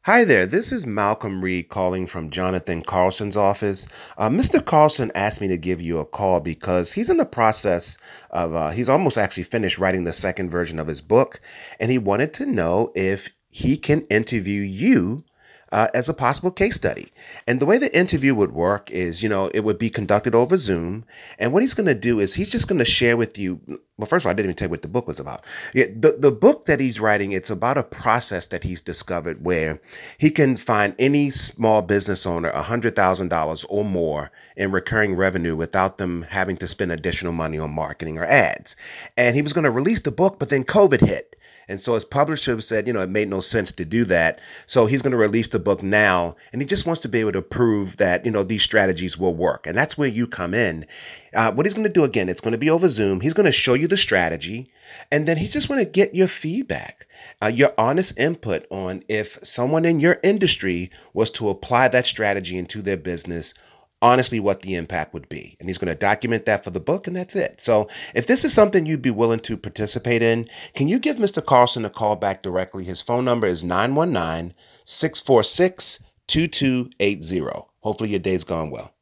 Hi there, this is Malcolm Reed calling from Jonathan Carlson's office. Mr. Carlson asked me to give you a call because he's in the process he's almost actually finished writing the second version of his book, and he wanted to know if he can interview you as a possible case study. And the way the interview would work is, it would be conducted over Zoom. And what he's going to do is he's just going to share with you. Well, first of all, I didn't even tell you what the book was about. Yeah, the book that he's writing, it's about a process that he's discovered where he can find any small business owner $100,000 or more in recurring revenue without them having to spend additional money on marketing or ads. And he was going to release the book, but then COVID hit. And so his publisher said, it made no sense to do that. So he's going to release the book now. And he just wants to be able to prove that, these strategies will work. And that's where you come in. What he's going to do again, it's going to be over Zoom. He's going to show you the strategy. And then he's just going to get your feedback, your honest input on if someone in your industry was to apply that strategy into their business, honestly what the impact would be. And he's going to document that for the book, and that's it. So if this is something you'd be willing to participate in, can you give Mr. Carlson a call back directly? His phone number is 919-646-2280. Hopefully your day's gone well.